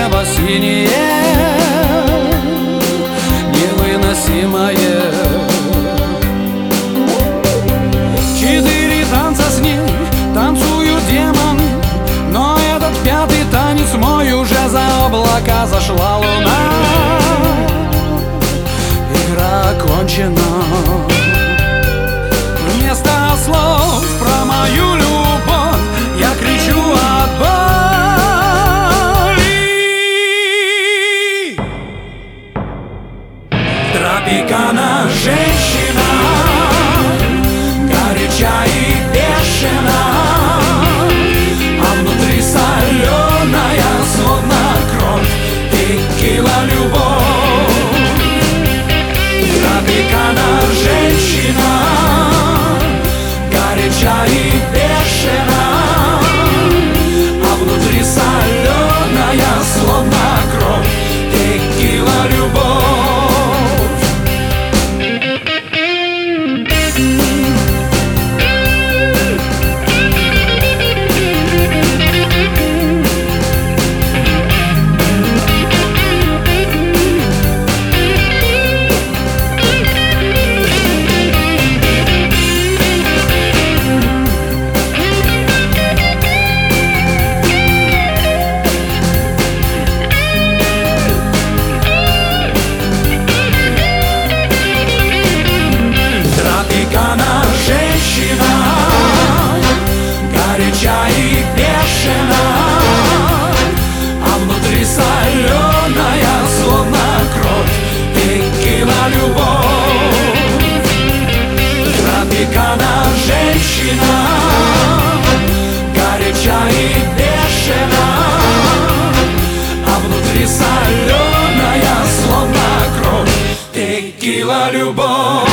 небо синее, невыносимое. 4 танца с ней танцуют демоны, но этот 5-й танец мой уже за облака зашла луна. Игра окончена. Вместо слов про мою любовь я кричу от боли. Тропикана женщина, горяча и бешена, а внутри соленая, словно кровь, текила любовь. Тропикана женщина, горяча и бешена, а внутри соленая, словно кровь, текила любовь. Тропикана женщина, горяча и бешена, а внутри соленая, словно кровь, текила любовь. Тропикана женщина, горяча и бешена, а внутри соленая, словно кровь, текила любовь.